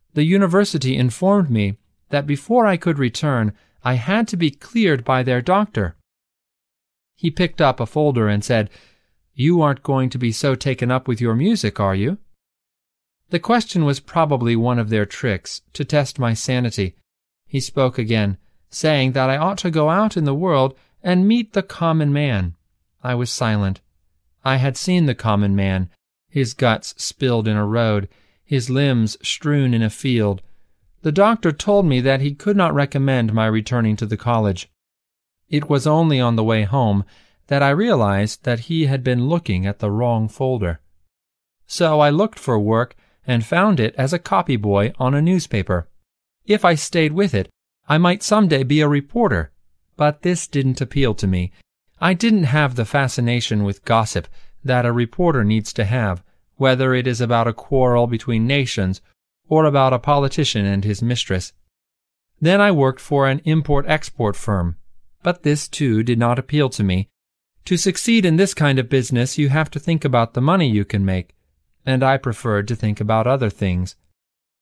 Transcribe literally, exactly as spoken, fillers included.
The university informed me that before I could return, I had to be cleared by their doctor. He picked up a folder and said, "You aren't going to be so taken up with your music, are you?" The question was probably one of their tricks to test my sanity. He spoke again, saying that I ought to go out in the world and meet the common man. I was silent. I had seen the common man, his guts spilled in a road, his limbs strewn in a field. The doctor told me that he could not recommend my returning to the college. It was only on the way home that I realized that he had been looking at the wrong folder. So I looked for work and found it as a copy boy on a newspaper. If I stayed with it, I might someday be a reporter. But this didn't appeal to me. I didn't have the fascination with gossip that a reporter needs to have, whether it is about a quarrel between nations or about a politician and his mistress. Then I worked for an import-export firm, but this too did not appeal to me. To succeed in this kind of business, you have to think about the money you can make, and I preferred to think about other things.